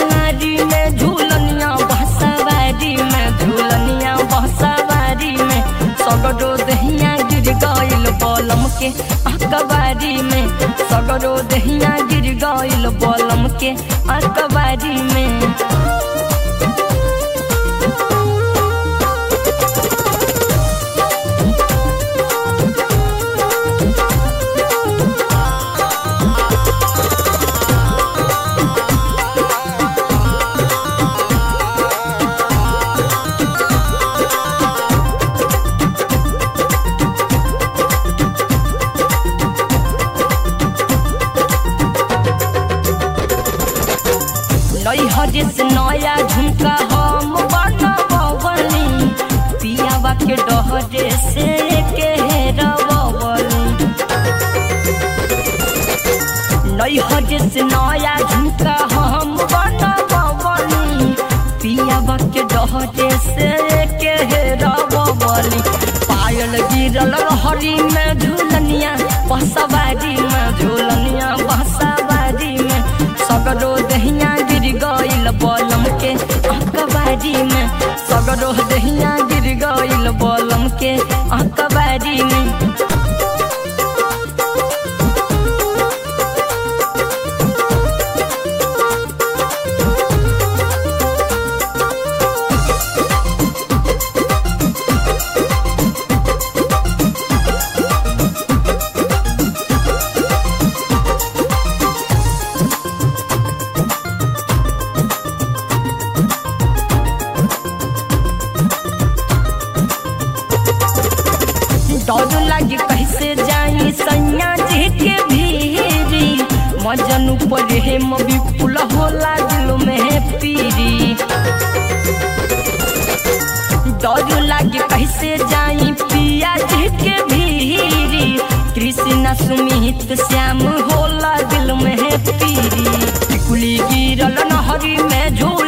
सवारी में झूलनिया बसवारी में झूलनिया बसवारी में सगरो दहिया गिर गइल बलम के अकबारी में सगरो दहिया गिर गइल बलम के अकबारी में। नैहर से नया झुमका हम बनवली पियावा के डहरे से केरवली नैहर से नया झुमका हम बनवली पियावा के डहरे से केरवली पायल गिरल हरी में झूलनिया बसवारी में झूलनिया बसवारी में सगरो दहिया गिर गइल बलम के अकबारी में सगरो दहिया गिर गइल बलम के अकबारी में। डर लागे कैसे जाई सैया जी के भीरी मजनू पर हे विपुल होला दिल में पीरी डर लागे कैसे जाई पिया जी के भीरी कृष्ण सुमित श्याम होला दिल में पीरी कुली गिरल नहरी में झो